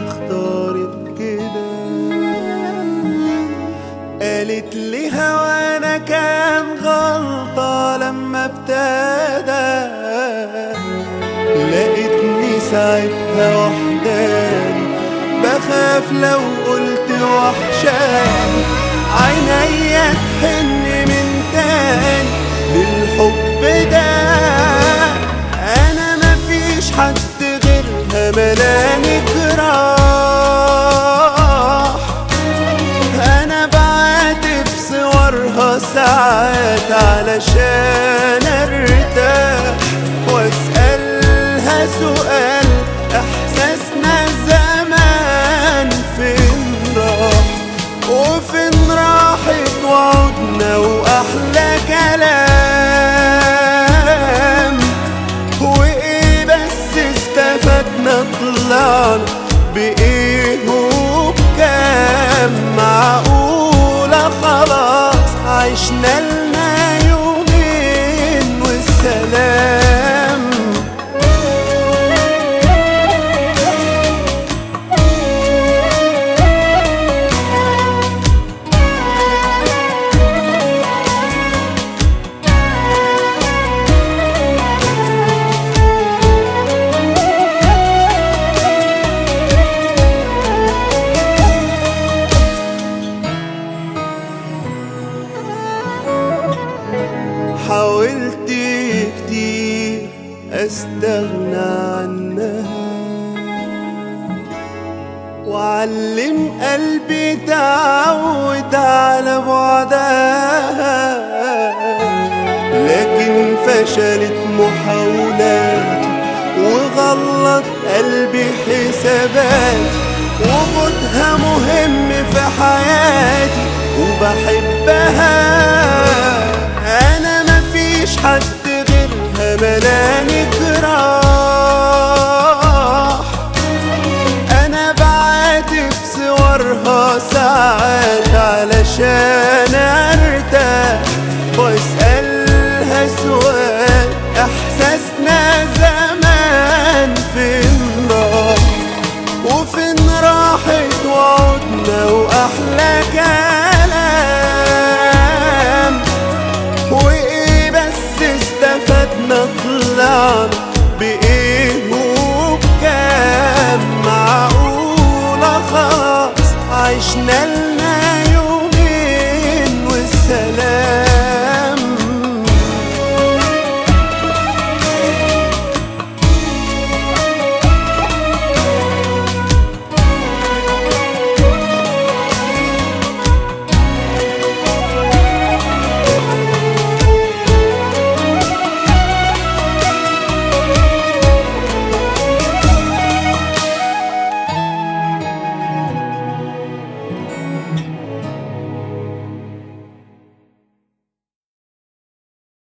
اختارت كده. قالت لي هوانا كان غلطة لما ابتدى، لقيتني ساعتها وحداني بخاف لو قلت وحشاني، عينيا تحن من تاني للحب ده. انا مفيش حد غيرها ملاني جراح، انا بعاتب صورها ساعات علشان ارتاح، واسألها سؤال احساسنا زمان فين راح، وفين راحت وعودنا واحلى كلام، وايه بس استفدنا طلعنا بايه وبكام. معقولة خلاص عشنا لنا يومين والسلام. حاولت كتير استغنى عنها، وعلم قلبي تعود على بعدها، لكن فشلت محاولاتي وغلط قلبي حساباتي، وجودها مهم في حياتي وبحبها. انا مفيش حد غيرها ملاني جراح، انا بعاتب صورها ساعات علشان ارتاح، واسألها سؤال احساسنا زمان فين راح، وفين راحت وعودنا واحلى كلام، وايه بس استفدنا طلعنا بايه وبكام. معقولة خلاص عشنا